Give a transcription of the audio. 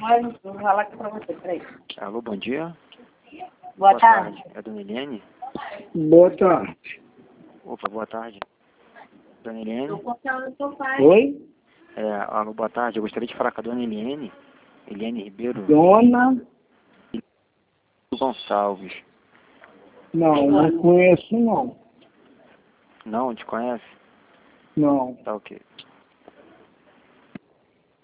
Mas vou falar aqui pra você, peraí. Alô, bom dia. Boa tarde. É a dona Eliane? Boa tarde. Opa, boa tarde. Dona Eliane? Tô contando do seu pai. Oi? Alô, boa tarde. Eu gostaria de falar com a dona Eliane. Eliane Ribeiro Dona? Gonçalves. Não conheço não. Não, te conhece? Não. Tá ok.